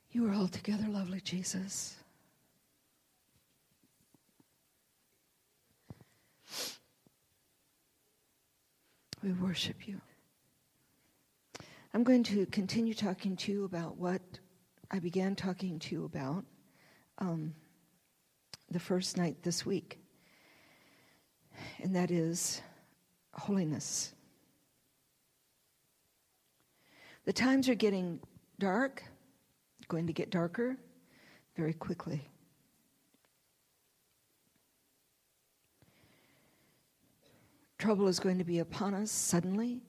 You are altogether lovely, Jesus. We worship you. I'm going to continue talking to you about what I began talking to you about the first night this week, and that is holiness. The times are getting dark, going to get darker very quickly. Trouble is going to be upon us suddenly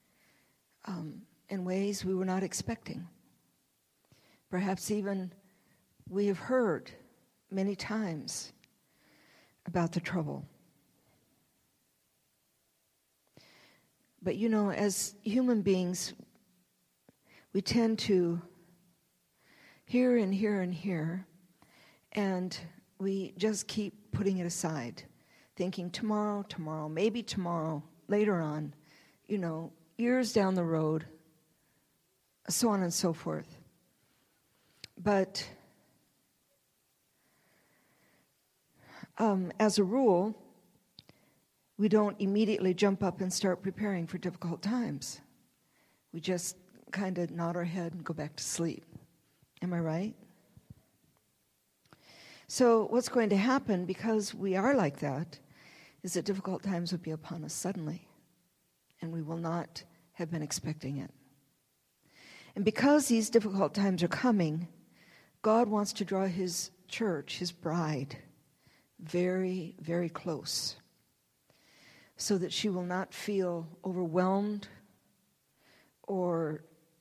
in ways we were not expecting. Perhaps even we have heard many times about the trouble. But you know, as human beings, we tend to hear and hear and hear, and we just keep putting it aside, thinking tomorrow, maybe tomorrow, later on, you know, years down the road, so on and so forth. But as a rule, we don't immediately jump up and start preparing for difficult times. We just kind of nod our head and go back to sleep. Am I right? So what's going to happen, because we are like that, is that difficult times will be upon us suddenly, and we will not have been expecting it. And because these difficult times are coming, God wants to draw his church, his bride, very, very close, so that she will not feel overwhelmed or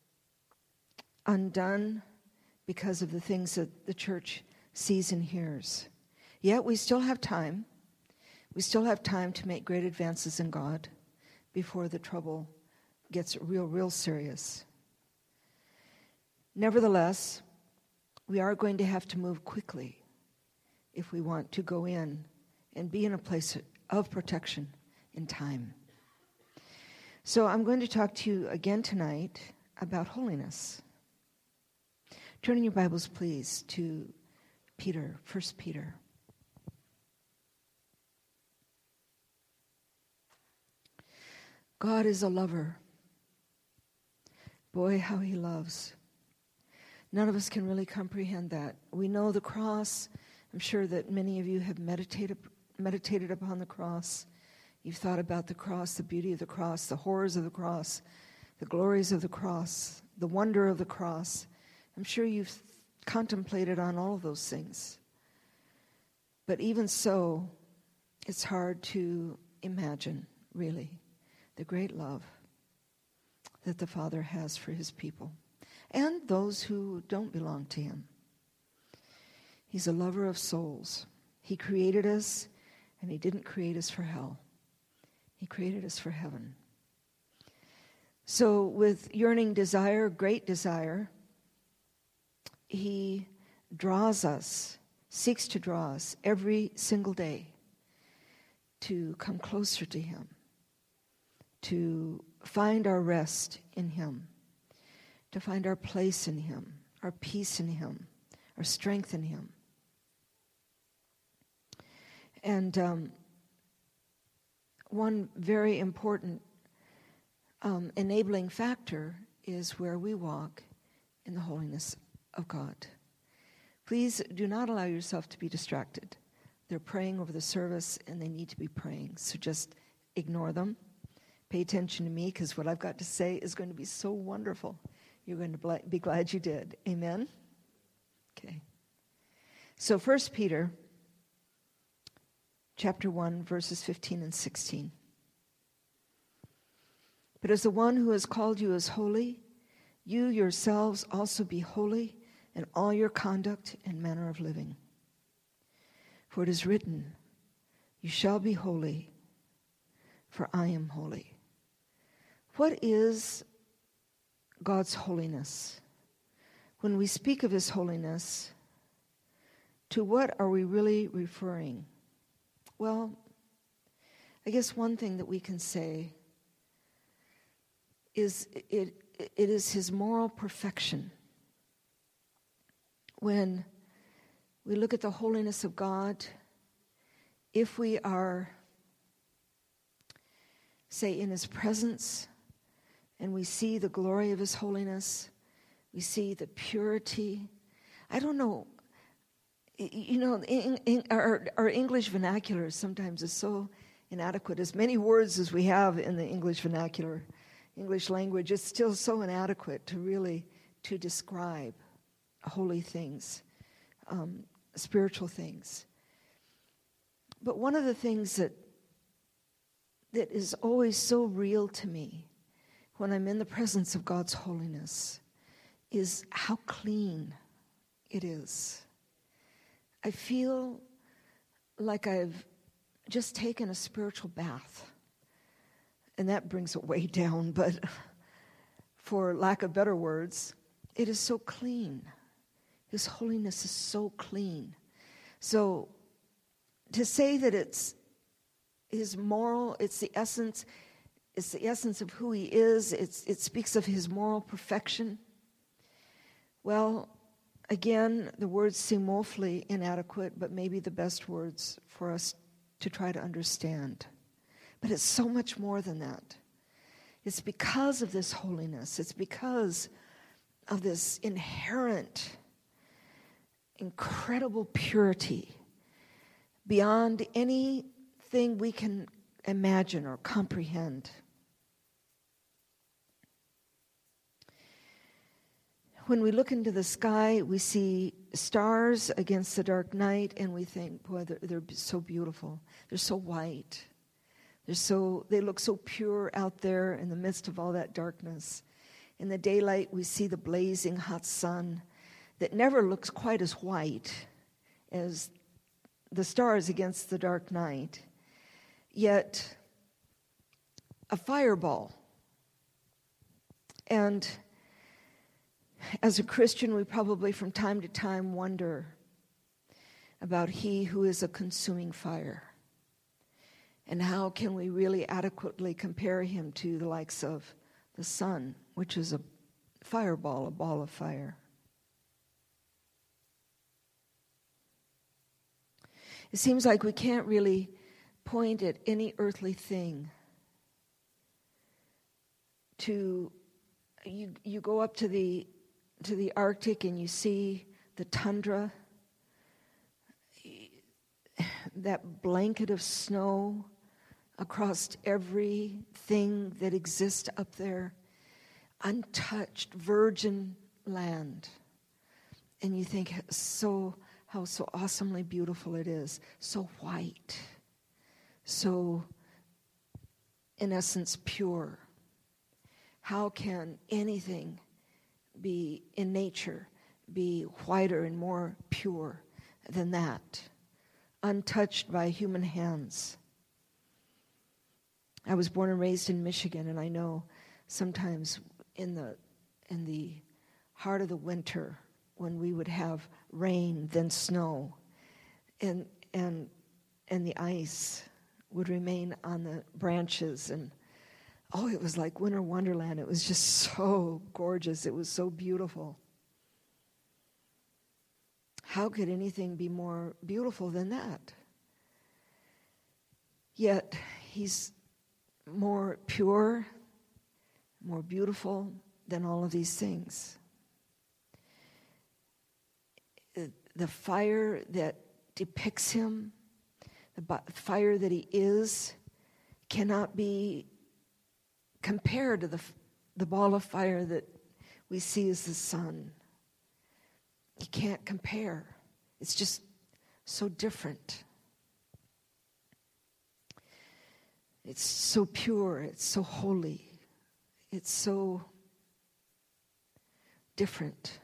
undone because of the things that the church sees and hears. Yet we still have time. We still have time to make great advances in God before the trouble gets real serious. Nevertheless, we are going to have to move quickly if we want to go in and be in a place of protection in time. So I'm going to talk to you again tonight about holiness. Turn in your Bibles, please, to Peter, 1 Peter. God is a lover. Boy, how he loves. None of us can really comprehend that. We know the cross. I'm sure that many of you have meditated upon the cross. You've thought about the cross, the beauty of the cross, the horrors of the cross, the glories of the cross, the wonder of the cross. I'm sure you've contemplated on all of those things. But even so, it's hard to imagine, really, the great love that the Father has for his people and those who don't belong to him. He's a lover of souls. He created us, and he didn't create us for hell. He created us for heaven. So with yearning desire, great desire, he draws us, seeks to draw us every single day to come closer to him, to find our rest in him, to find our place in him, our peace in him, our strength in him. And one very important enabling factor is where we walk in the holiness of God. Please do not allow yourself to be distracted. They're praying over the service, and they need to be praying. So just ignore them. Pay attention to me, because what I've got to say is going to be so wonderful. You're going to be glad you did. Amen? Okay. So 1 Peter chapter 1, verses 15 and 16. But as the one who has called you is holy, you yourselves also be holy in all your conduct and manner of living. For it is written, you shall be holy, for I am holy. What is God's holiness? When we speak of his holiness, to what are we really referring? Well, I guess one thing that we can say is it is his moral perfection. when we look at the holiness of God, if we are, say, in his presence, and we see the glory of his holiness, we see the purity. I don't know, our English vernacular sometimes is so inadequate. As many words as we have in the English vernacular, English language, it's still so inadequate to describe holy things, spiritual things. But one of the things that is always so real to me when I'm in the presence of God's holiness is how clean it is. I feel like I've just taken a spiritual bath. And that brings it way down, but for lack of better words, it is so clean. His holiness is so clean. So to say that it's his moral, it's the essence of who he is, it speaks of his moral perfection. Well, again, the words seem woefully inadequate, but maybe the best words for us to try to understand. But it's so much more than that. It's because of this holiness. It's because of this inherent, incredible purity beyond anything we can imagine or comprehend. When we look into the sky, we see stars against the dark night, and we think, boy, they're so beautiful. They're so white. They look so pure out there in the midst of all that darkness. In the daylight, we see the blazing hot sun that never looks quite as white as the stars against the dark night. Yet, a fireball. And as a Christian, we probably from time to time wonder about he who is a consuming fire. And how can we really adequately compare him to the likes of the sun, which is a fireball, a ball of fire? It seems like we can't really point at any earthly thing to, you go up to the Arctic and you see the tundra, that blanket of snow across everything that exists up there, untouched, virgin land. And you think how so awesomely beautiful it is, so white, so, in essence, pure. How can anything be in nature be whiter and more pure than that, untouched by human hands? I was born and raised in Michigan, and I know sometimes in the heart of the winter when we would have rain, then snow, and the ice would remain on the branches, and it was like winter wonderland. It was just so gorgeous. It was so beautiful. How could anything be more beautiful than that? Yet he's more pure, more beautiful than all of these things. The fire that depicts him, the fire that he is, cannot be compared to the ball of fire that we see as the sun. You can't compare. It's just so different. It's so pure. It's so holy. It's so different.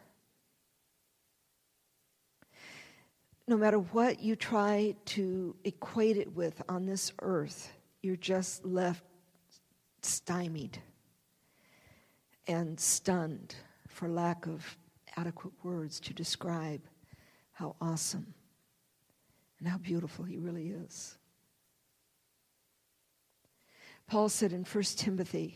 No matter what you try to equate it with on this earth, you're just left stymied and stunned for lack of adequate words to describe how awesome and how beautiful he really is. Paul said in 1 Timothy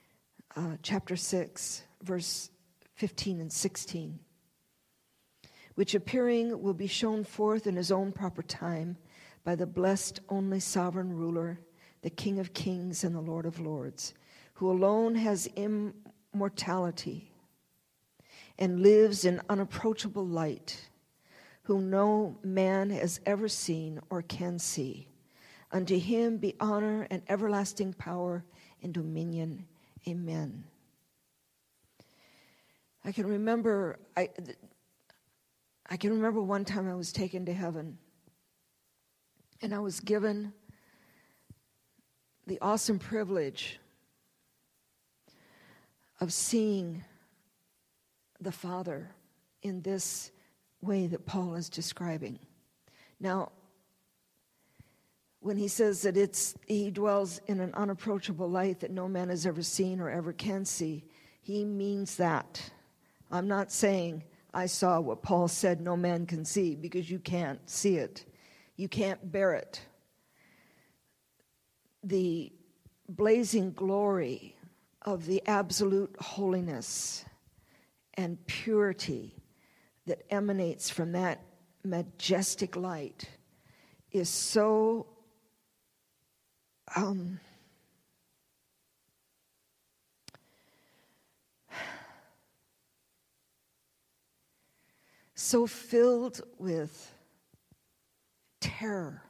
chapter 6, verse 15 and 16, which appearing will be shown forth in his own proper time by the blessed only sovereign ruler, the King of kings and the Lord of lords, who alone has immortality and lives in unapproachable light, whom no man has ever seen or can see. Unto him be honor and everlasting power and dominion. Amen. I can remember one time I was taken to heaven, and I was given the awesome privilege of seeing the Father in this way that Paul is describing. Now, when he says that he dwells in an unapproachable light that no man has ever seen or ever can see, he means that. I'm not saying I saw what Paul said no man can see, because you can't see it. You can't bear it. The blazing glory of the absolute holiness and purity that emanates from that majestic light is so so filled with terror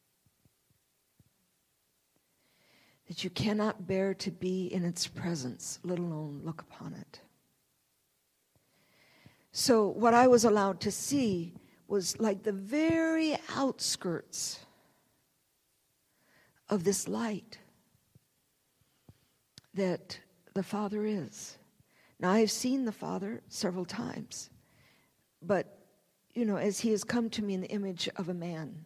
that you cannot bear to be in its presence, let alone look upon it. So what I was allowed to see was like the very outskirts of this light that the Father is. Now, I've seen the Father several times, but, as he has come to me in the image of a man,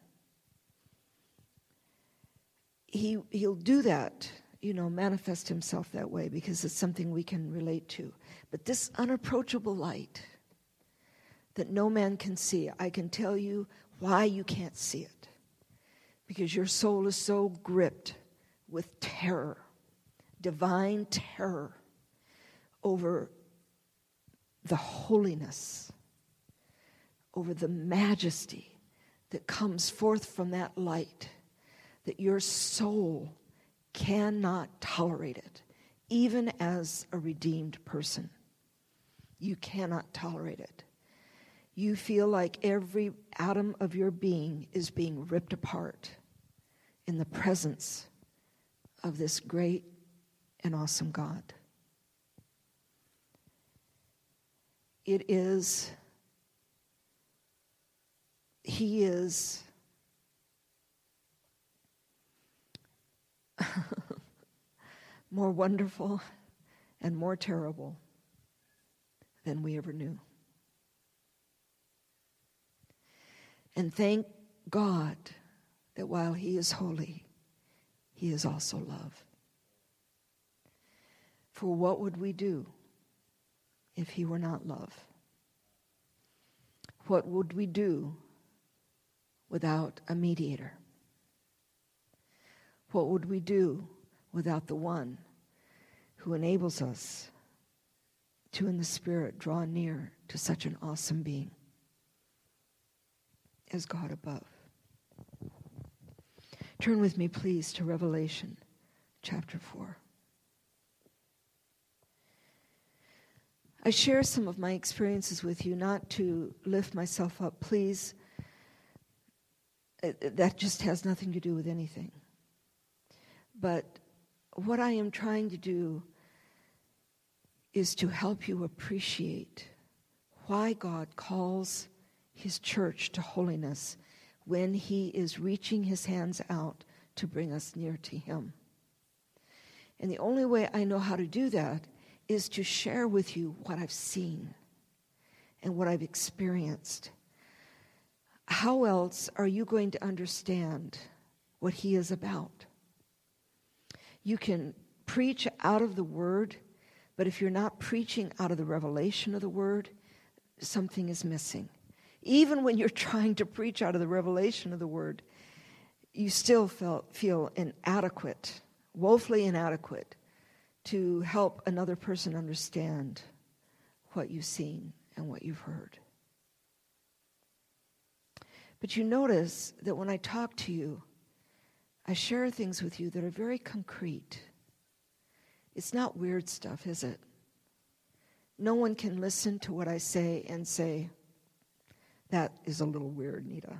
he'll do that, manifest himself that way, because it's something we can relate to. But this unapproachable light that no man can see, I can tell you why you can't see it. Because your soul is so gripped with terror, divine terror, over the holiness, over the majesty that comes forth from that light, that your soul cannot tolerate it, even as a redeemed person. You cannot tolerate it. You feel like every atom of your being is being ripped apart in the presence of this great and awesome God. He is more wonderful and more terrible than we ever knew. And thank God that while he is holy, he is also love. For what would we do if he were not love? What would we do without a mediator? What would we do without the one who enables us to, in the Spirit, draw near to such an awesome being as God above? Turn with me, please, to Revelation chapter 4. I share some of my experiences with you, not to lift myself up, please. That just has nothing to do with anything. But what I am trying to do is to help you appreciate why God calls his church to holiness when he is reaching his hands out to bring us near to him. And the only way I know how to do that is to share with you what I've seen and what I've experienced. How else are you going to understand what he is about? You can preach out of the word, but if you're not preaching out of the revelation of the word, something is missing. Even when you're trying to preach out of the revelation of the word, you still feel inadequate, woefully inadequate, to help another person understand what you've seen and what you've heard. But you notice that when I talk to you, I share things with you that are very concrete. It's not weird stuff, is it? No one can listen to what I say and say, that is a little weird, Nita.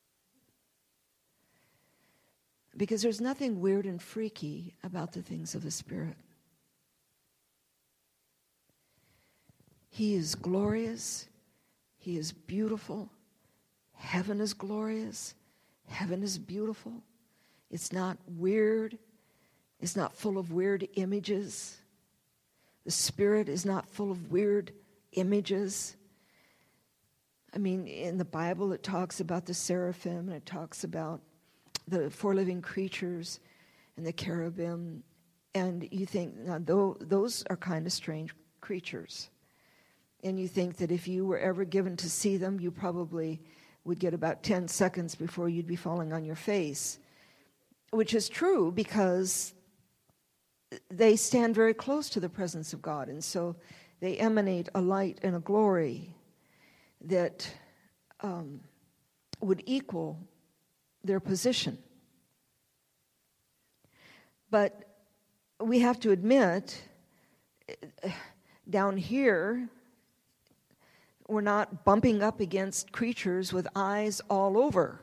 Because there's nothing weird and freaky about the things of the Spirit. He is glorious. He is beautiful. Heaven is glorious. Heaven is beautiful. It's not weird. It's not full of weird images. The Spirit is not full of weird images. I mean, in the Bible, it talks about the seraphim, and it talks about the four living creatures and the cherubim. And you think, now, those are kind of strange creatures. And you think that if you were ever given to see them, you probably would get about 10 seconds before you'd be falling on your face, which is true because they stand very close to the presence of God. And so they emanate a light and a glory that would equal their position. But we have to admit, down here, we're not bumping up against creatures with eyes all over.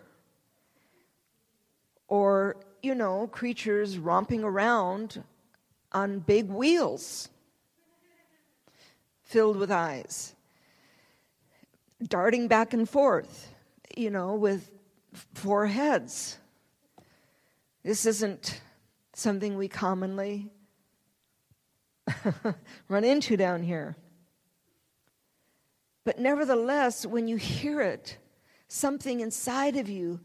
Or, creatures romping around on big wheels filled with eyes, darting back and forth, with 4 heads. This isn't something we commonly run into down here. But nevertheless, when you hear it, something inside of you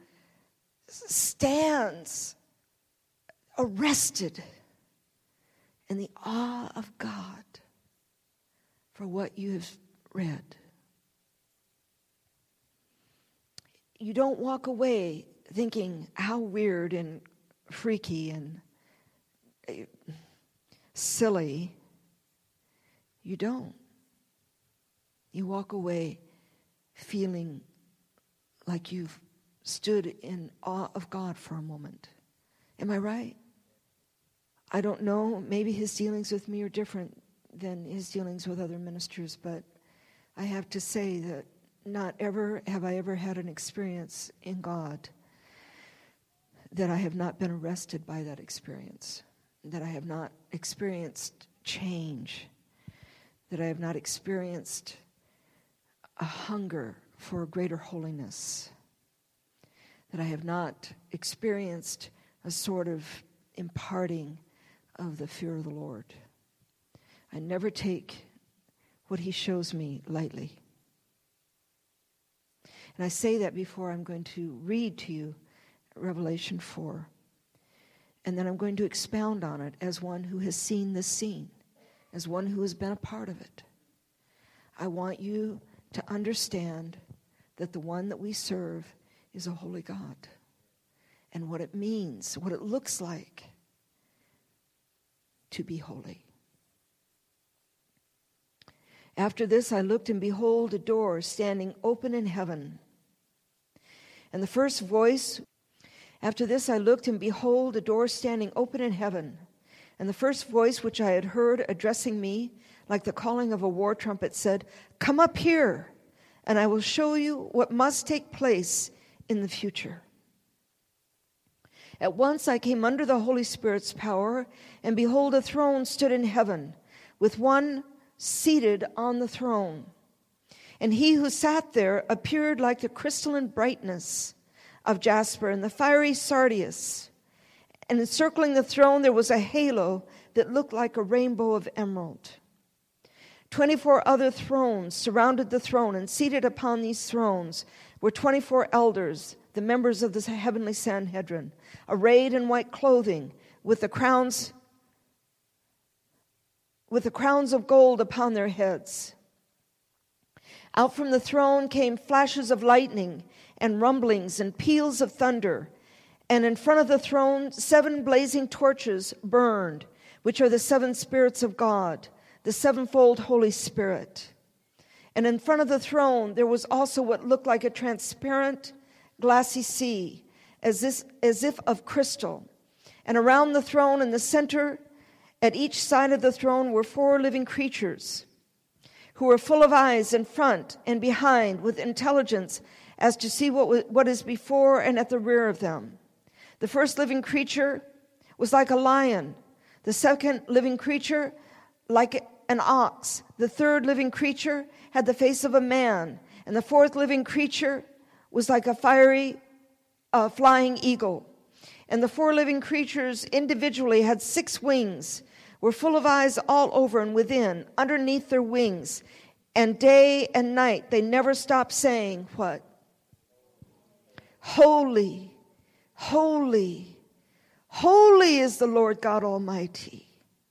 stands arrested in the awe of God for what you have read. You don't walk away thinking how weird and freaky and silly. You don't. You walk away feeling like you've stood in awe of God for a moment. Am I right? I don't know. Maybe his dealings with me are different than his dealings with other ministers, but I have to say that not ever have I ever had an experience in God that I have not been arrested by that experience, that I have not experienced change, that I have not experienced a hunger for greater holiness, that I have not experienced a sort of imparting of the fear of the Lord. I never take what he shows me lightly. And I say that before I'm going to read to you Revelation 4. And then I'm going to expound on it as one who has seen this scene, as one who has been a part of it. I want you to understand that the one that we serve is a holy God, and what it means, what it looks like to be holy. After this I looked, and behold, a door standing open in heaven. And the first voice, after this I looked, and behold, a door standing open in heaven. And the first voice which I had heard addressing me, like the calling of a war trumpet, said, "Come up here, and I will show you what must take place in the future." At once I came under the Holy Spirit's power, and behold, a throne stood in heaven, with one seated on the throne. And he who sat there appeared like the crystalline brightness of jasper and the fiery sardius. And encircling the throne there was a halo that looked like a rainbow of emerald. 24 other thrones surrounded the throne, and seated upon these thrones were 24 elders, the members of the heavenly Sanhedrin, arrayed in white clothing, with the crowns of gold upon their heads. Out from the throne came flashes of lightning and rumblings and peals of thunder. And in front of the throne 7 blazing torches burned, which are the 7 spirits of God, the sevenfold Holy Spirit. And in front of the throne there was also what looked like a transparent glassy sea, as if of crystal. And around the throne in the center, at each side of the throne, were 4 living creatures who were full of eyes in front and behind, with intelligence as to see what is before and at the rear of them. The first living creature was like a lion, the second living creature like an ox, the third living creature had the face of a man, and the fourth living creature was like a fiery flying eagle. And the 4 living creatures individually had 6 wings, were full of eyes all over and within, underneath their wings. And day and night they never stopped saying, what? Holy, holy, holy is the Lord God Almighty,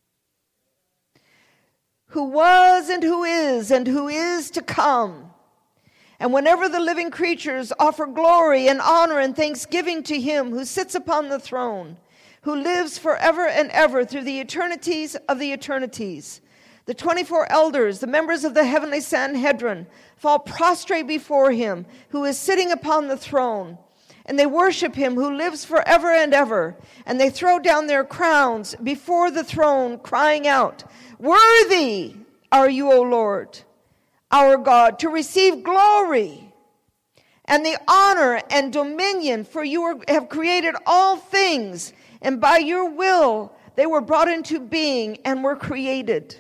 who was and who is to come. And whenever the living creatures offer glory and honor and thanksgiving to him who sits upon the throne, who lives forever and ever through the eternities of the eternities, the 24 elders, the members of the heavenly Sanhedrin, fall prostrate before him who is sitting upon the throne. And they worship him who lives forever and ever. And they throw down their crowns before the throne, crying out, "Worthy are you, O Lord, our God, to receive glory and the honor and dominion, for you have created all things, and by your will they were brought into being and were created."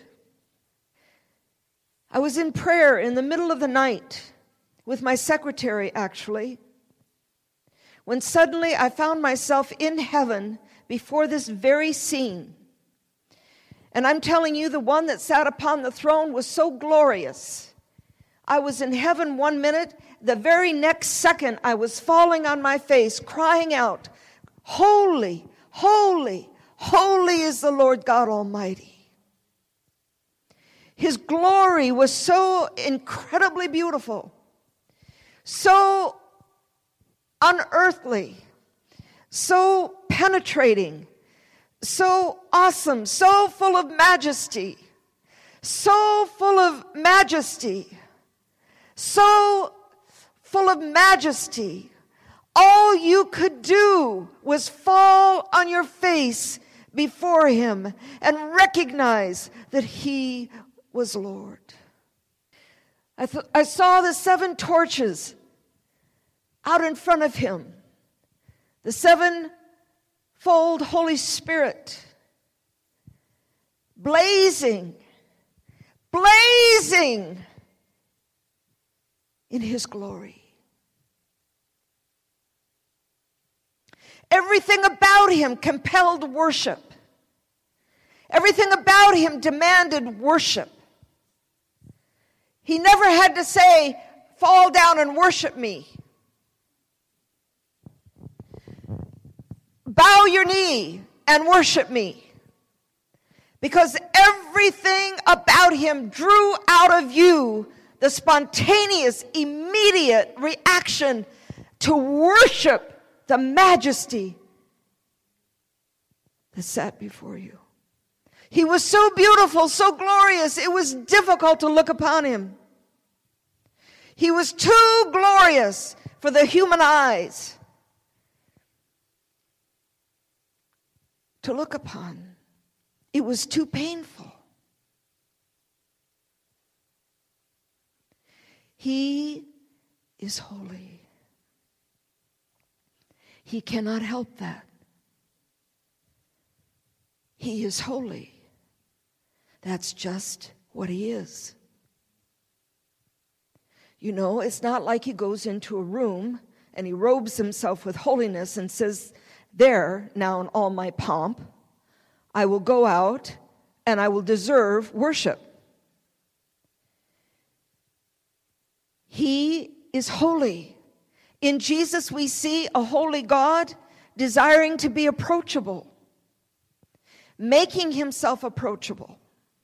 I was in prayer in the middle of the night with my secretary, actually, when suddenly I found myself in heaven before this very scene. And I'm telling you, the one that sat upon the throne was so glorious. I was in heaven 1 minute, the very next second I was falling on my face, crying out, "Holy, holy, holy is the Lord God Almighty." His glory was so incredibly beautiful, so unearthly, so penetrating, so awesome, so full of majesty, so full of majesty, so full of majesty. All you could do was fall on your face before him and recognize that he was Lord. I saw the 7 torches out in front of him, the 7-fold Holy Spirit, blazing in his glory. Everything about him compelled worship. Everything about him demanded worship. He never had to say, "Fall down and worship me." Bow your knee and worship me. Because everything about him drew out of you the spontaneous, immediate reaction to worship the majesty that sat before you. He was so beautiful, so glorious, it was difficult to look upon him. He was too glorious for the human eyes to look upon. It was too painful. He is holy. He cannot help that. He is holy. That's just what he is. You know, it's not like he goes into a room and he robes himself with holiness and says, "There, now in all my pomp, I will go out and I will deserve worship." He is holy. In Jesus, we see a holy God desiring to be approachable, making himself approachable.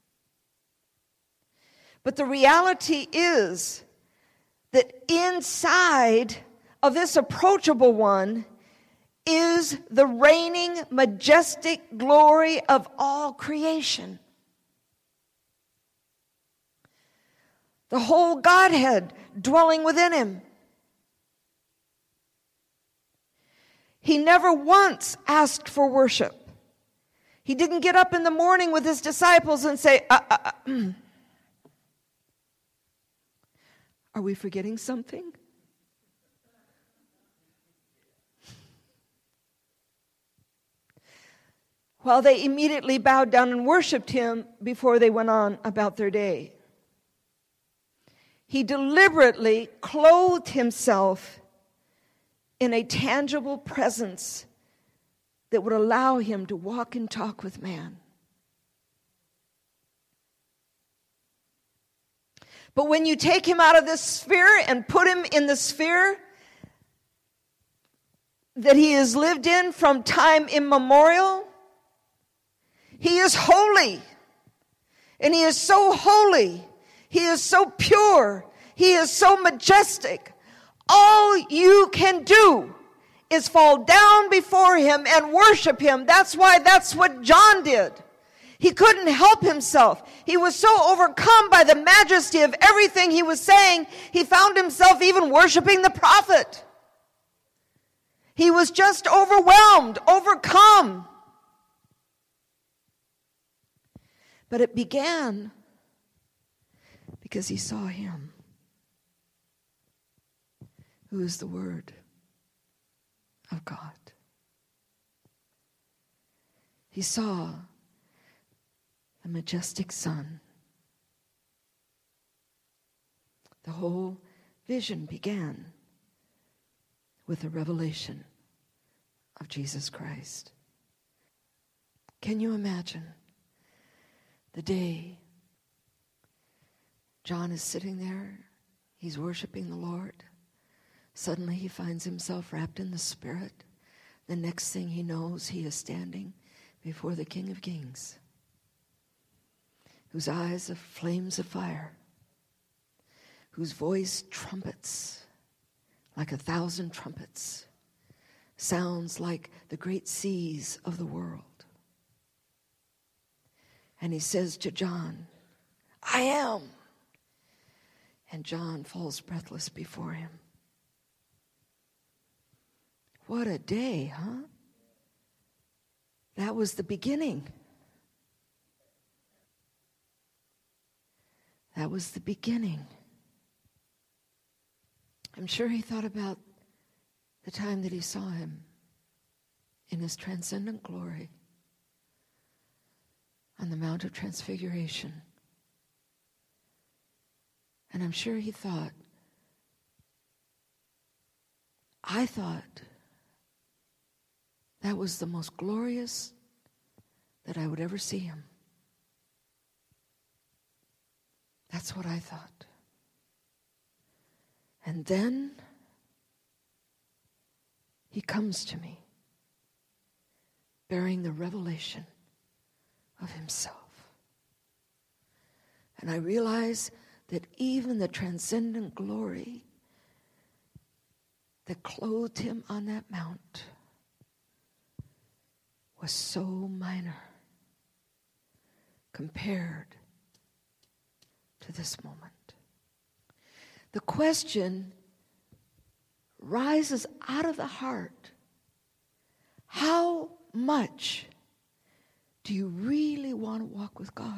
But the reality is that inside of this approachable one is the reigning, majestic glory of all creation. The whole Godhead dwelling within him. He never once asked for worship. He didn't get up in the morning with his disciples and say, Are we forgetting something? While they immediately bowed down and worshiped him before they went on about their day. He deliberately clothed himself in a tangible presence that would allow him to walk and talk with man. But when you take him out of this sphere and put him in the sphere that he has lived in from time immemorial, he is holy. And he is so holy. He is so pure. He is so majestic. All you can do is fall down before him and worship him. That's what John did. He couldn't help himself. He was so overcome by the majesty of everything he was saying, he found himself even worshiping the prophet. He was just overwhelmed, overcome. But it began because he saw him, who is the Word of God. He saw the majestic Son. The whole vision began with the revelation of Jesus Christ. Can you imagine the day John is sitting there, he's worshiping the Lord. Suddenly he finds himself wrapped in the Spirit. The next thing he knows, he is standing before the King of Kings, whose eyes are flames of fire, whose voice trumpets like 1,000 trumpets, sounds like the great seas of the world. And he says to John, I am. And John falls breathless before him. What a day, huh? That was the beginning. That was the beginning. I'm sure he thought about the time that he saw him in his transcendent glory on the Mount of Transfiguration. And I'm sure he thought, I thought that was the most glorious that I would ever see him. That's what I thought. And then he comes to me, bearing the revelation of himself. And I realize that even the transcendent glory that clothed him on that mount was so minor compared to this moment. The question rises out of the heart. How much do you really want to walk with God?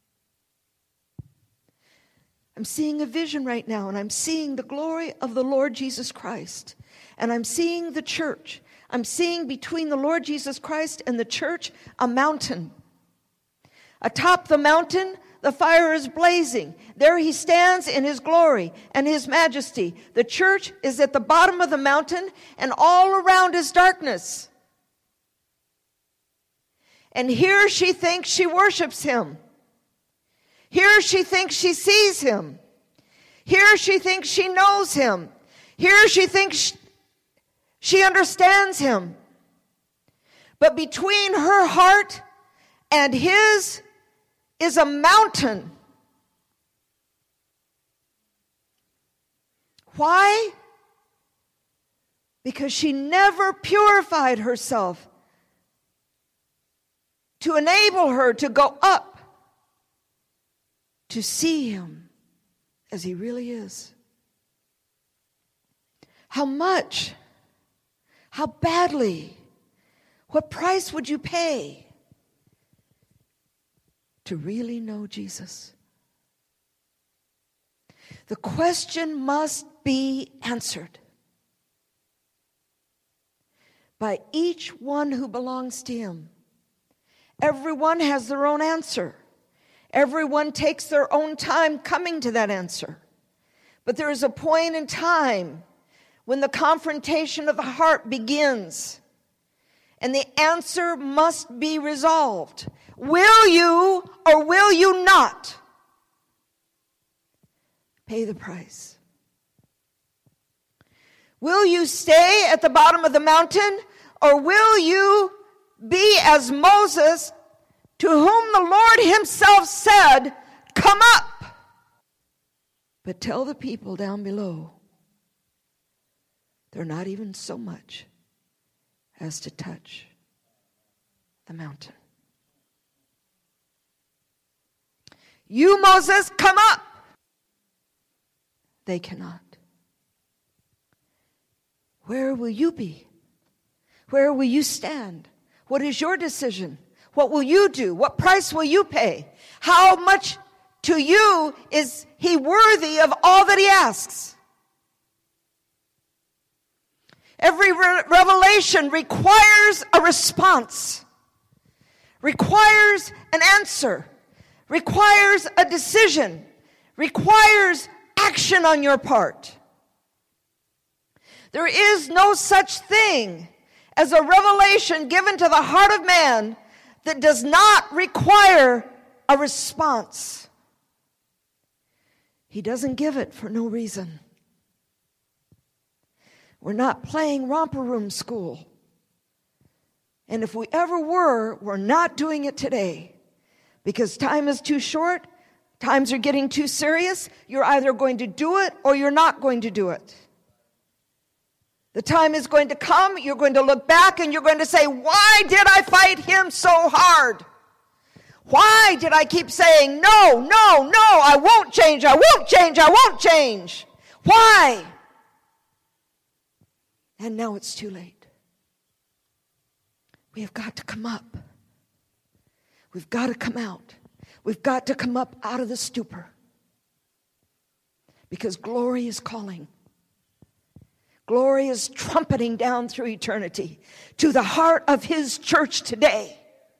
I'm seeing a vision right now, and I'm seeing the glory of the Lord Jesus Christ. And I'm seeing the church. I'm seeing between the Lord Jesus Christ and the church a mountain. Atop the mountain, the fire is blazing. There he stands in his glory and his majesty. The church is at the bottom of the mountain, and all around is darkness. And here she thinks she worships him. Here she thinks she sees him. Here she thinks she knows him. Here she thinks she understands him. But between her heart and his is a mountain. Why? Because she never purified herself to enable her to go up to see him as he really is. How much How badly? What price would you pay to really know Jesus? The question must be answered by each one who belongs to him. Everyone has their own answer. Everyone takes their own time coming to that answer. But there is a point in time when the confrontation of the heart begins, and the answer must be resolved. Will you or will you not pay the price? Will you stay at the bottom of the mountain, or will you be as Moses, to whom the Lord himself said, "Come up"? But tell the people down below, they're not even so much as to touch the mountain. You, Moses, come up. They cannot. Where will you be? Where will you stand? What is your decision? What will you do? What price will you pay? How much to you is he worthy of all that he asks? Every revelation requires a response, requires an answer, requires a decision, requires action on your part. There is no such thing as a revelation given to the heart of man that does not require a response. He doesn't give it for no reason. We're not playing romper room school. And if we ever were, we're not doing it today. Because time is too short, times are getting too serious. You're either going to do it or you're not going to do it. The time is going to come, you're going to look back and you're going to say, why did I fight him so hard? Why did I keep saying, no, no, no, I won't change, I won't change, I won't change? Why? And now it's too late. We have got to come up. We've got to come out. We've got to come up out of the stupor. Because glory is calling. Glory is trumpeting down through eternity to the heart of his church today.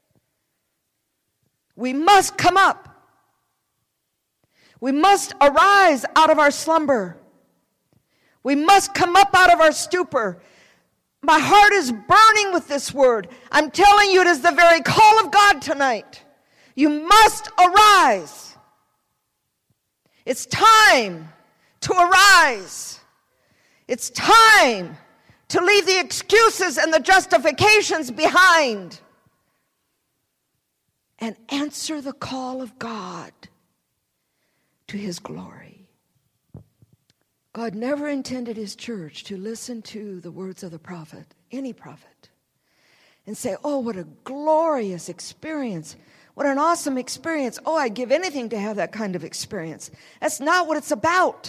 We must come up. We must arise out of our slumber. We must come up out of our stupor. My heart is burning with this word. I'm telling you, it is the very call of God tonight. You must arise. It's time to arise. It's time to leave the excuses and the justifications behind and answer the call of God to his glory. God never intended his church to listen to the words of the prophet, any prophet, and say, oh, what a glorious experience. What an awesome experience. Oh, I'd give anything to have that kind of experience. That's not what it's about.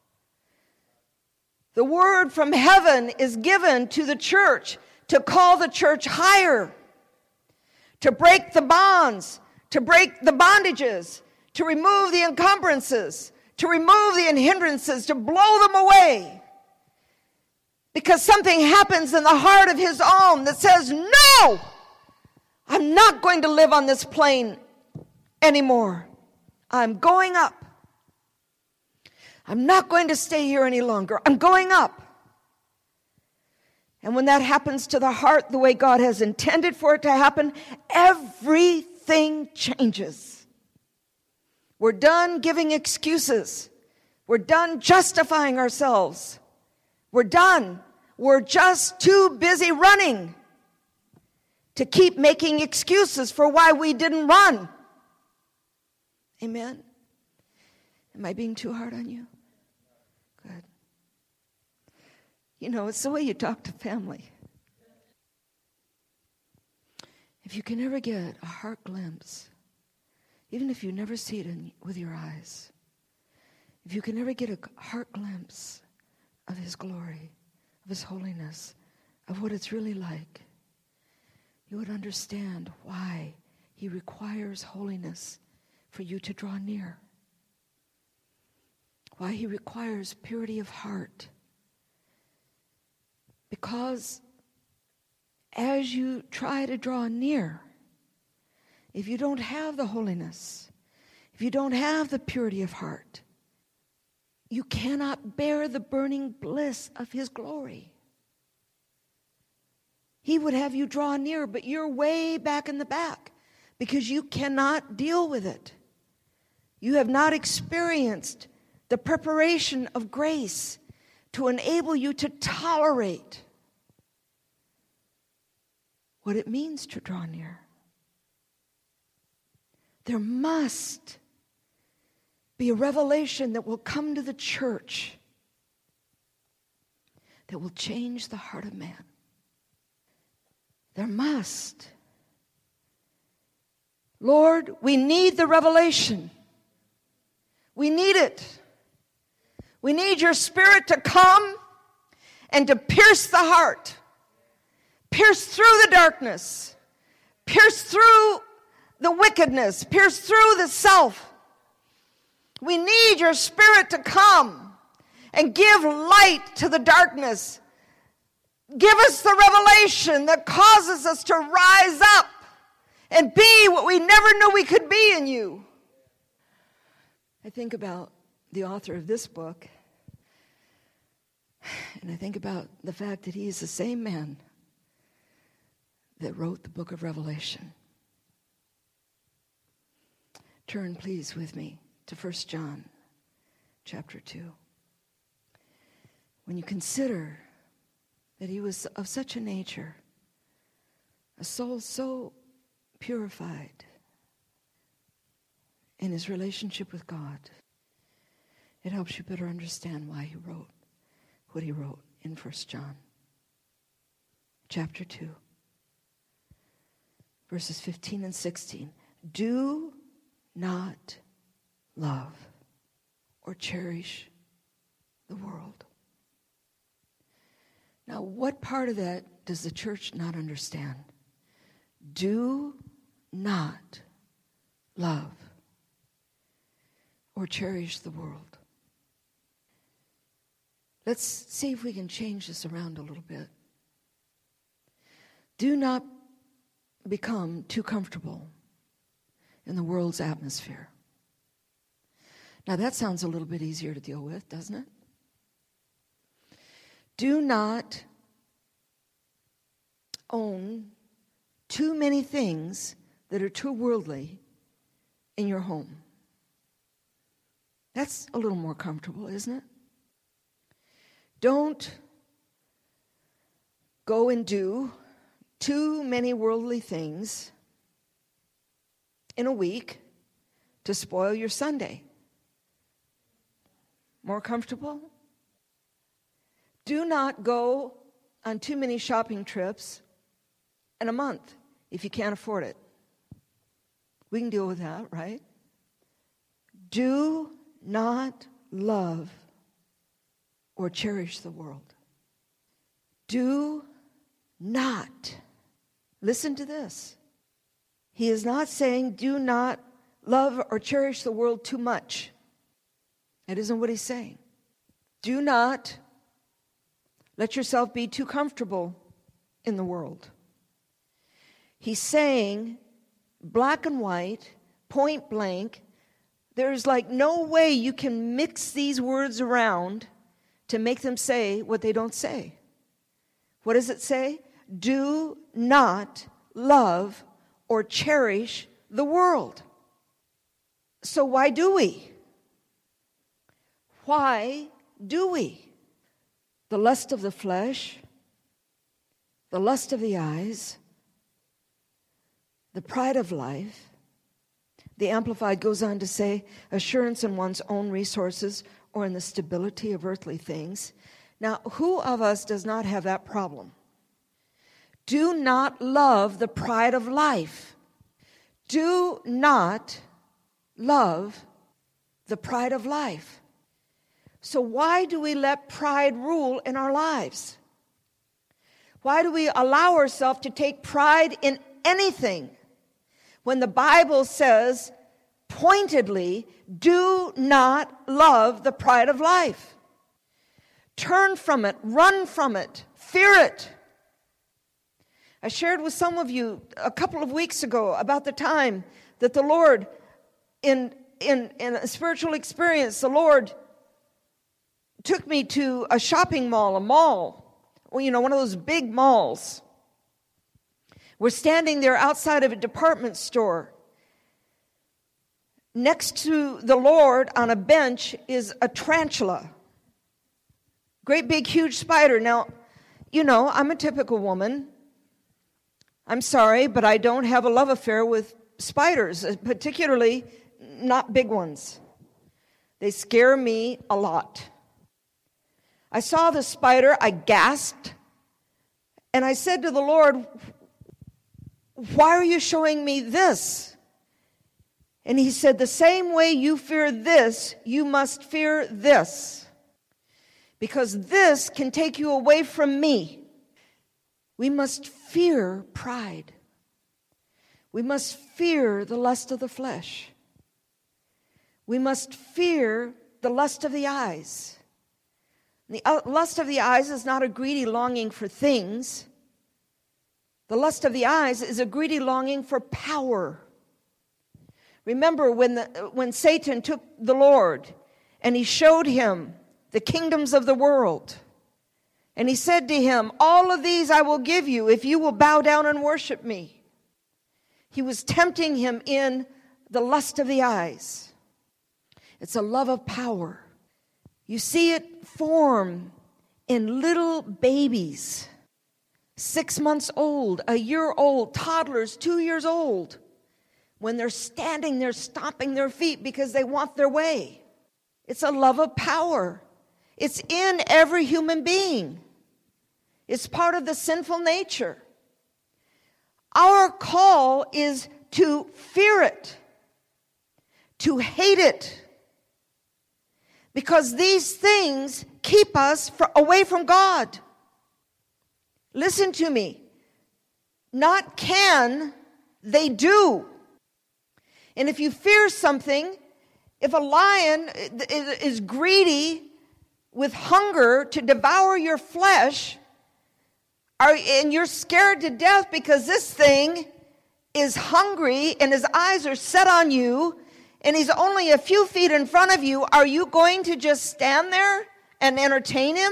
The word from heaven is given to the church to call the church higher, to break the bonds, to break the bondages, to remove the encumbrances, to remove the hindrances, to blow them away. Because something happens in the heart of his own that says, no, I'm not going to live on this plane anymore. I'm going up. I'm not going to stay here any longer. I'm going up. And when that happens to the heart the way God has intended for it to happen, everything changes. We're done giving excuses. We're done justifying ourselves. We're done. We're just too busy running to keep making excuses for why we didn't run. Amen? Am I being too hard on you? Good. You know, it's the way you talk to family. If you can ever get a heart glimpse, even if you never see it with your eyes, if you can ever get a heart glimpse of his glory, of his holiness, of what it's really like, you would understand why He requires holiness for you to draw near. Why He requires purity of heart. Because as you try to draw near, if you don't have the holiness, if you don't have the purity of heart, you cannot bear the burning bliss of His glory. He would have you draw near, but you're way back in the back because you cannot deal with it. You have not experienced the preparation of grace to enable you to tolerate what it means to draw near. There must be a revelation that will come to the church that will change the heart of man. There must. Lord, we need the revelation. We need it. We need your Spirit to come and to pierce the heart, pierce through the darkness, pierce through the wickedness, pierce through the self. We need your Spirit to come and give light to the darkness. Give us the revelation that causes us to rise up and be what we never knew we could be in you. I think about the author of this book, and I think about the fact that he is the same man that wrote the book of Revelation. Turn, please, with me to 1 John chapter 2. When you consider that he was of such a nature, a soul so purified in his relationship with God, it helps you better understand why he wrote what he wrote in 1 John chapter 2, verses 15 and 16. Do not love or cherish the world. Now, what part of that does the church not understand? Do not love or cherish the world. Let's see if we can change this around a little bit. Do not become too comfortable in the world's atmosphere. Now, that sounds a little bit easier to deal with, doesn't it? Do not own too many things that are too worldly in your home. That's a little more comfortable, isn't it? Don't go and do too many worldly things in a week to spoil your Sunday. More comfortable? Do not go on too many shopping trips in a month if you can't afford it. We can deal with that, right? Do not love or cherish the world. Do not. Listen to this. He is not saying do not love or cherish the world too much. That isn't what he's saying. Do not let yourself be too comfortable in the world. He's saying, black and white, point blank, there's like no way you can mix these words around to make them say what they don't say. What does it say? Do not love or cherish the world. So why do we? Why do we? The lust of the flesh, the lust of the eyes, the pride of life. The Amplified goes on to say, assurance in one's own resources or in the stability of earthly things. Now, who of us does not have that problem? Do not love the pride of life. Do not love the pride of life. So why do we let pride rule in our lives? Why do we allow ourselves to take pride in anything when the Bible says pointedly, do not love the pride of life? Turn from it, run from it, fear it. I shared with some of you a couple of weeks ago about the time that the Lord, in a spiritual experience, the Lord took me to a shopping mall, a mall. Well, one of those big malls. We're standing there outside of a department store. Next to the Lord on a bench is a tarantula. Great big huge spider. Now, I'm a typical woman. I'm sorry, but I don't have a love affair with spiders, particularly not big ones. They scare me a lot. I saw the spider, I gasped, and I said to the Lord, why are you showing me this? And he said, the same way you fear this, you must fear this. Because this can take you away from me. We must fear pride. We must fear the lust of the flesh. We must fear the lust of the eyes. The lust of the eyes is not a greedy longing for things. The lust of the eyes is a greedy longing for power. Remember when Satan took the Lord and he showed him the kingdoms of the world. And he said to him, all of these I will give you if you will bow down and worship me. He was tempting him in the lust of the eyes. It's a love of power. You see it form in little babies, 6 months old, a year old, toddlers, 2 years old, when they're standing there stomping their feet because they want their way. It's a love of power. It's in every human being. It's part of the sinful nature. Our call is to fear it, to hate it, because these things keep us away from God. Listen to me. Not can, they do. And if you fear something, if a lion is greedy with hunger to devour your flesh, and you're scared to death because this thing is hungry and his eyes are set on you and he's only a few feet in front of you, are you going to just stand there and entertain him?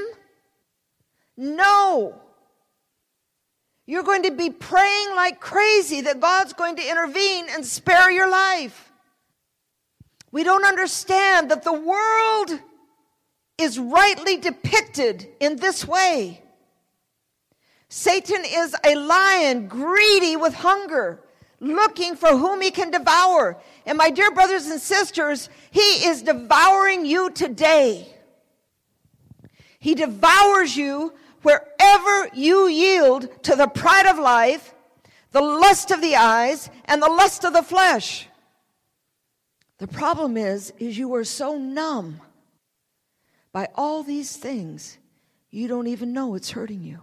No. You're going to be praying like crazy that God's going to intervene and spare your life. We don't understand that the world is rightly depicted in this way. Satan is a lion, greedy with hunger, looking for whom he can devour. And my dear brothers and sisters, he is devouring you today. He devours you wherever you yield to the pride of life, the lust of the eyes, and the lust of the flesh. The problem is you are so numb by all these things, you don't even know it's hurting you.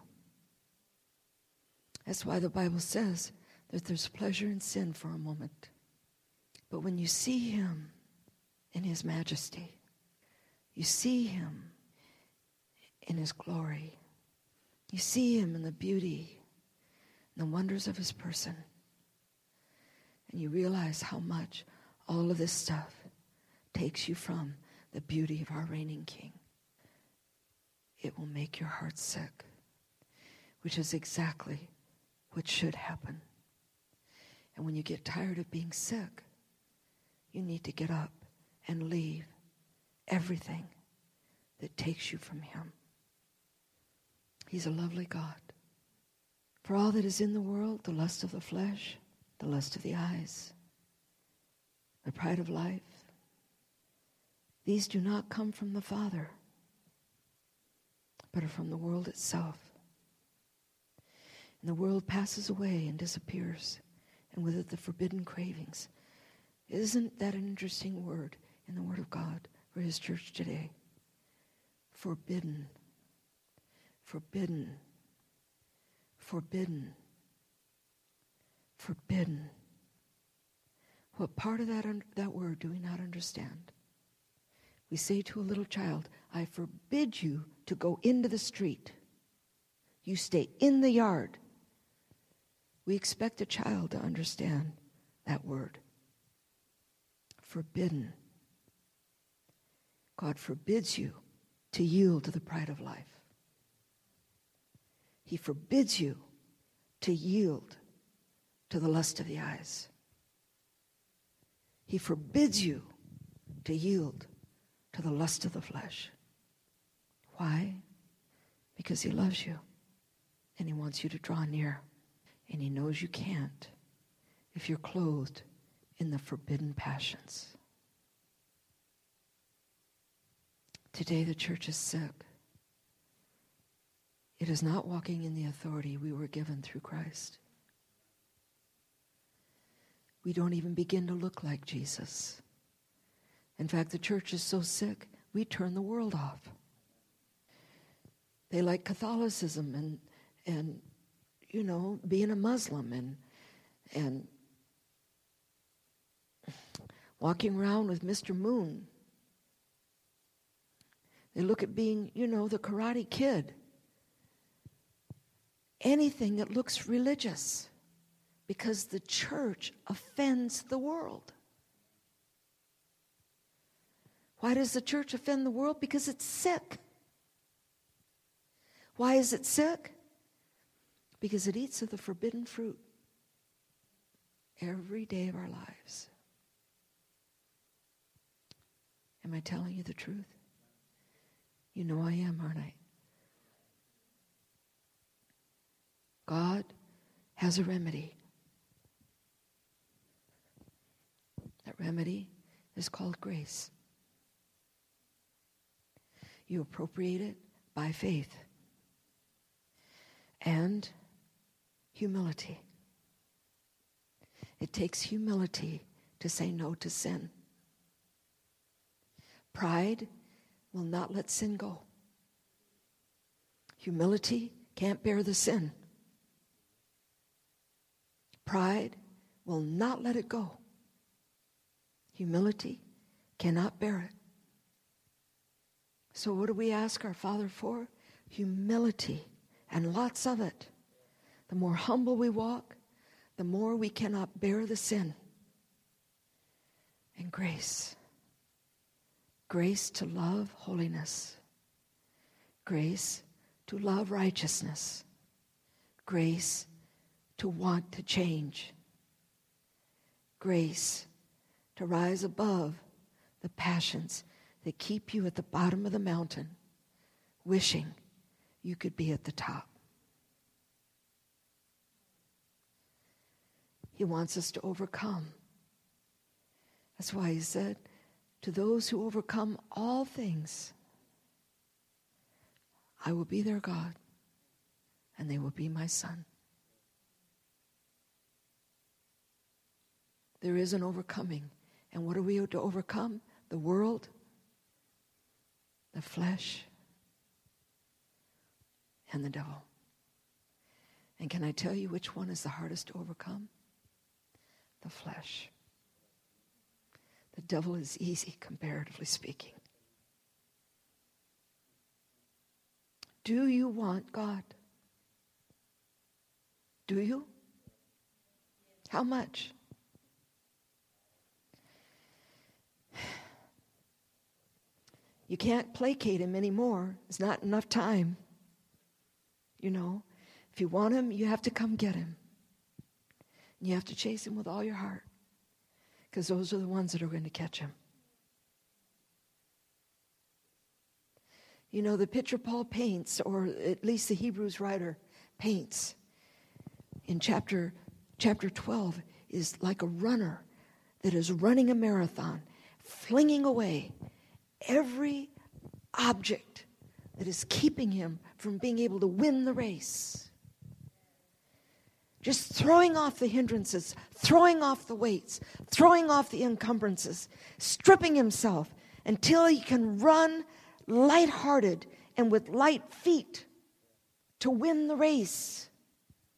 That's why the Bible says that there's pleasure in sin for a moment. But when you see him in his majesty, you see him in his glory, you see him in the beauty and the wonders of his person, and you realize how much all of this stuff takes you from the beauty of our reigning King. It will make your heart sick, which is exactly what should happen. And when you get tired of being sick, you need to get up and leave everything that takes you from him. He's a lovely God. For all that is in the world, the lust of the flesh, the lust of the eyes, the pride of life, these do not come from the Father, but are from the world itself. And the world passes away and disappears, and with it the forbidden cravings. Isn't that an interesting word in the Word of God for his church today? Forbidden. Forbidden. Forbidden. Forbidden. What part of that word do we not understand? We say to a little child, I forbid you to go into the street. You stay in the yard. We expect a child to understand that word. Forbidden. God forbids you to yield to the pride of life. He forbids you to yield to the lust of the eyes. He forbids you to yield to the lust of the flesh. Why? Because he loves you and he wants you to draw near. And he knows you can't if you're clothed in the forbidden passions. Today the church is sick. It is not walking in the authority we were given through Christ. We don't even begin to look like Jesus. In fact, the church is so sick, we turn the world off. They like Catholicism and you know, being a Muslim and walking around with Mr. Moon. They look at being, you know, the Karate Kid. Anything that looks religious, because the church offends the world. Why does the church offend the world? Because it's sick. Why is it sick? Because it eats of the forbidden fruit every day of our lives. Am I telling you the truth? You know I am, aren't I? God has a remedy. That remedy is called grace. You appropriate it by faith and humility. It takes humility to say no to sin. Pride will not let sin go. Humility can't bear the sin. Pride will not let it go. Humility cannot bear it. So what do we ask our Father for? Humility, and lots of it. The more humble we walk, the more we cannot bear the sin. And grace. Grace to love holiness. Grace to love righteousness. Grace to want to change. Grace to rise above the passions that keep you at the bottom of the mountain, wishing you could be at the top. He wants us to overcome. That's why he said, to those who overcome all things, I will be their God, and they will be my son. There is an overcoming. And what are we to overcome? The world, the flesh, and the devil. And can I tell you which one is the hardest to overcome? The flesh. The devil is easy, comparatively speaking. Do you want God? Do you? How much? You can't placate him anymore. There's not enough time. You know, if you want him, you have to come get him. And you have to chase him with all your heart, because those are the ones that are going to catch him. You know, the picture Paul paints, or at least the Hebrews writer paints in chapter 12, is like a runner that is running a marathon, flinging away every object that is keeping him from being able to win the race. Just throwing off the hindrances, throwing off the weights, throwing off the encumbrances, stripping himself until he can run lighthearted and with light feet to win the race.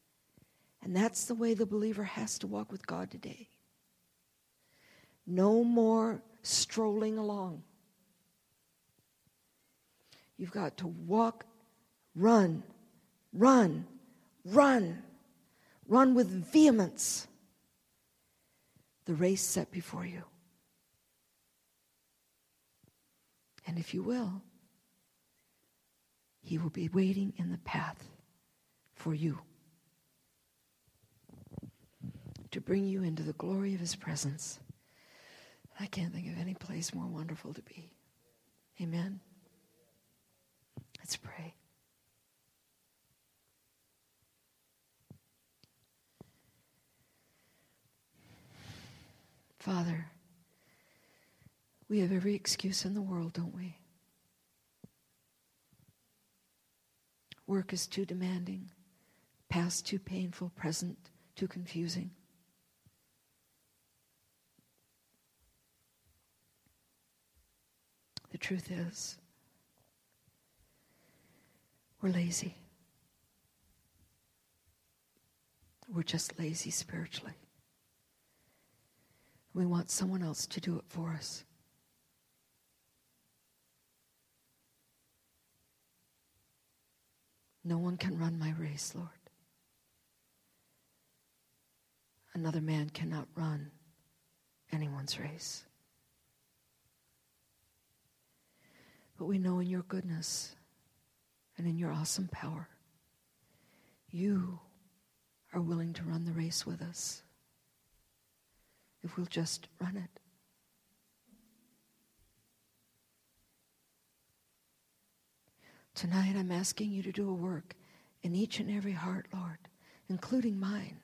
And that's the way the believer has to walk with God today. No more strolling along. You've got to walk, run, run, run. Run with vehemence the race set before you. And if you will, He will be waiting in the path for you to bring you into the glory of His presence. I can't think of any place more wonderful to be. Amen. Let's pray. Father, we have every excuse in the world, don't we? Work is too demanding, past too painful, present too confusing. The truth is, we're lazy. We're just lazy spiritually. We want someone else to do it for us. No one can run my race, Lord. Another man cannot run anyone's race. But we know in your goodness and in your awesome power, you are willing to run the race with us if we'll just run it. Tonight I'm asking you to do a work in each and every heart, Lord, including mine.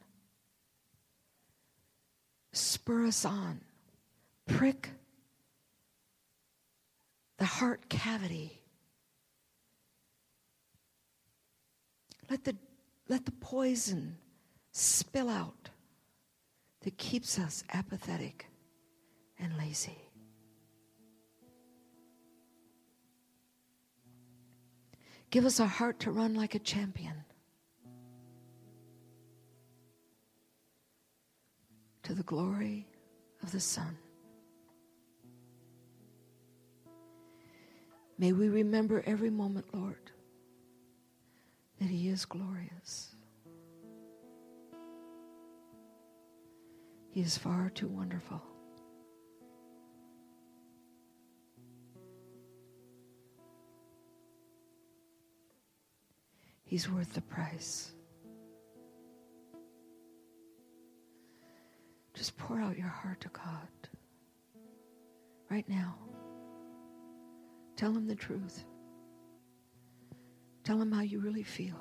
Spur us on. Prick the heart cavity. Let the poison spill out that keeps us apathetic and lazy. Give us a heart to run like a champion to the glory of the Son. May we remember every moment, Lord, that He is glorious. He is far too wonderful. He's worth the price. Just pour out your heart to God right now. Tell Him the truth. Tell Him how you really feel.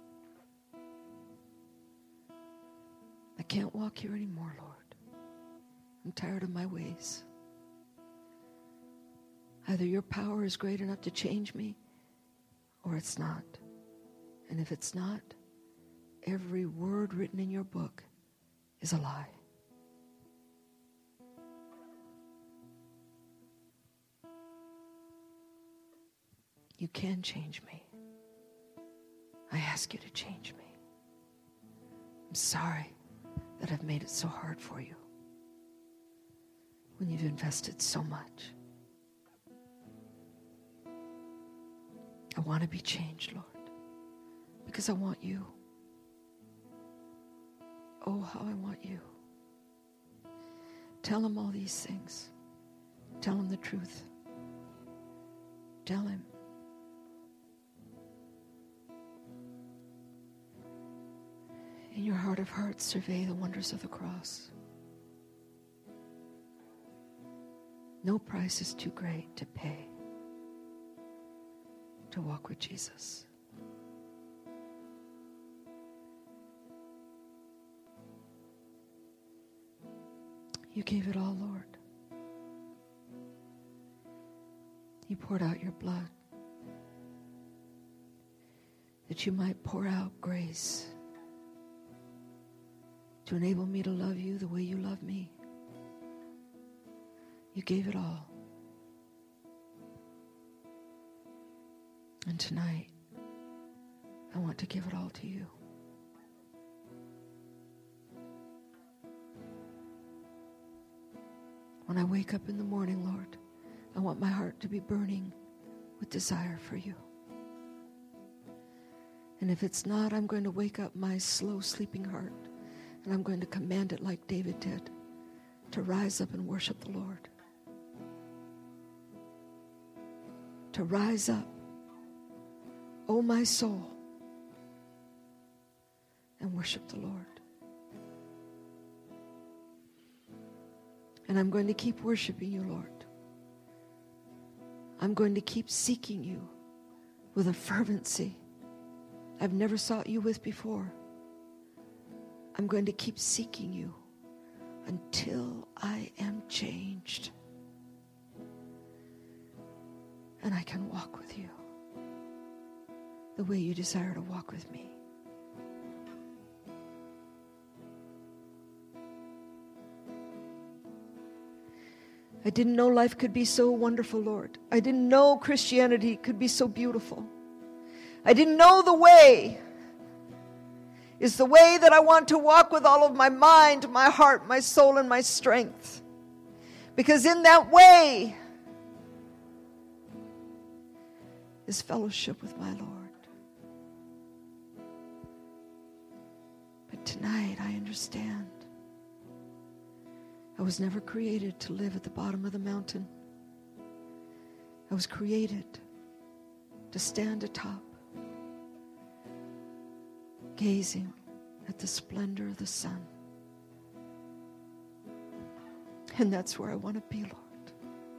I can't walk here anymore, Lord. I'm tired of my ways. Either your power is great enough to change me, or it's not. And if it's not, every word written in your book is a lie. You can change me. I ask you to change me. I'm sorry that I've made it so hard for you when you've invested so much. I want to be changed, Lord, because I want you. Oh, how I want you. Tell Him all these things. Tell Him the truth. Tell Him. In your heart of hearts, survey the wonders of the cross. No price is too great to pay to walk with Jesus. You gave it all, Lord. You poured out your blood that you might pour out grace to enable me to love you the way you love me. You gave it all. And tonight, I want to give it all to you. When I wake up in the morning, Lord, I want my heart to be burning with desire for you. And if it's not, I'm going to wake up my slow sleeping heart, and I'm going to command it like David did, to rise up and worship the Lord. To rise up, O my soul, and worship the Lord. And I'm going to keep worshiping you, Lord. I'm going to keep seeking you with a fervency I've never sought you with before. I'm going to keep seeking you until I am changed. And I can walk with you the way you desire to walk with me. I didn't know life could be so wonderful, Lord. I didn't know Christianity could be so beautiful. I didn't know the way is the way that I want to walk with all of my mind, my heart, my soul, and my strength. Because in that way is fellowship with my Lord. But tonight I understand I was never created to live at the bottom of the mountain. I was created to stand atop, gazing at the splendor of the sun. And that's where I want to be, Lord.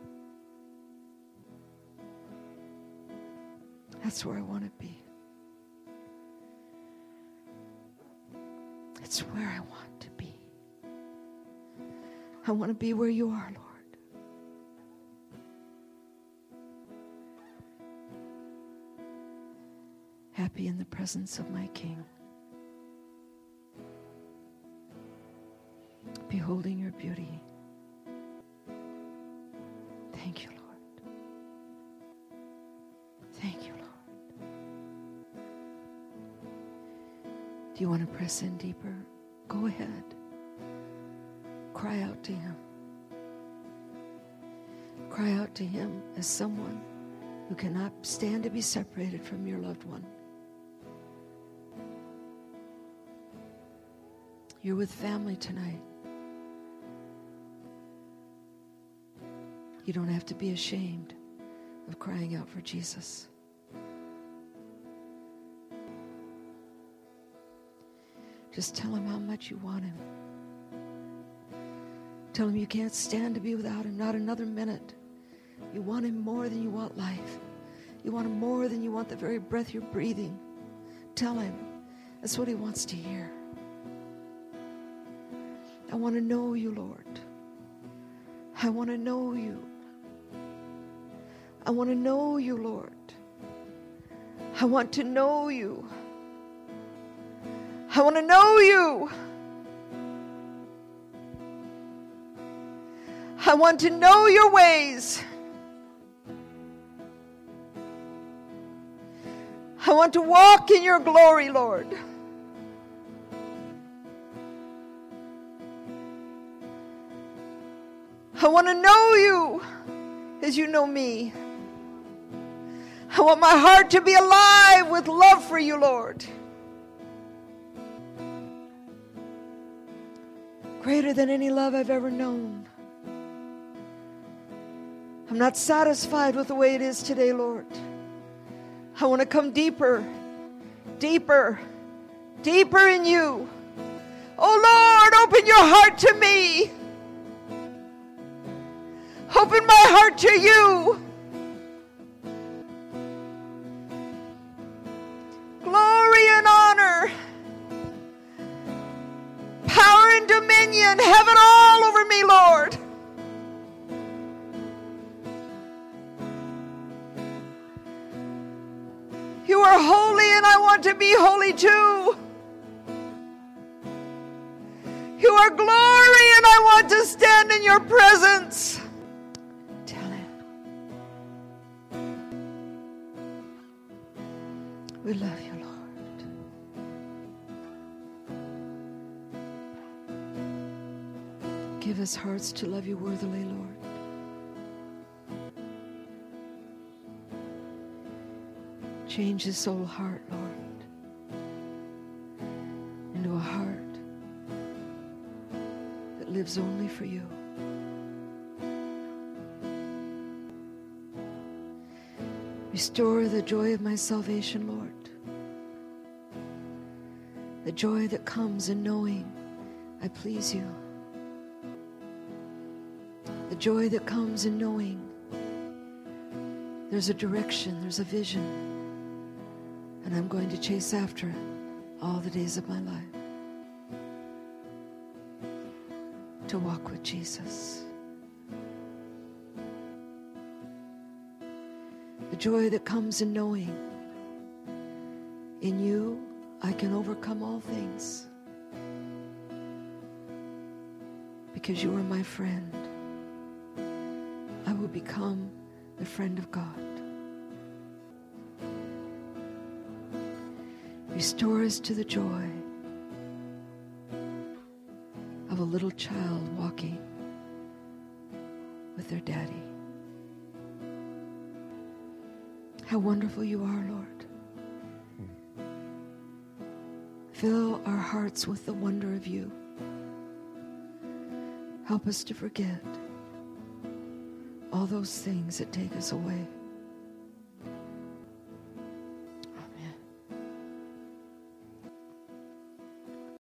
That's where I want to be. It's where I want to be. I want to be where you are, Lord. Happy in the presence of my King, beholding your beauty. Thank you, Lord. Thank you, Lord. Do you want to press in deeper? Go ahead. Cry out to him. Cry out to him as someone who cannot stand to be separated from your loved one. You're with family tonight. You don't have to be ashamed of crying out for Jesus. Just tell him how much you want him. Tell him you can't stand to be without him, not another minute. You want him more than you want life. You want him more than you want the very breath you're breathing. Tell him. That's what he wants to hear. I want to know you, Lord. I want to know you. I want to know you, Lord. I want to know you. I want to know you. I want to know your ways. I want to walk in your glory, Lord. I want to know you as you know me. I want my heart to be alive with love for you, Lord. Greater than any love I've ever known. I'm not satisfied with the way it is today, Lord. I want to come deeper, deeper, deeper in you. Oh Lord, open your heart to me. Open my heart to you. Glory and honor, power and dominion, heaven all over me, Lord. You are holy and I want to be holy too. You are glory and I want to stand in your presence. Tell him. We love you, Lord. Give us hearts to love you worthily, Lord. Change this soul heart, Lord, into a heart that lives only for you. Restore the joy of my salvation, Lord. The joy that comes in knowing I please you. The joy that comes in knowing there's a direction, there's a vision, and I'm going to chase after it all the days of my life. To walk with Jesus. The joy that comes in knowing in you I can overcome all things because you are my friend. I will become the friend of God. Restore us to the joy of a little child walking with their daddy. How wonderful you are, Lord. Fill our hearts with the wonder of you. Help us to forget all those things that take us away.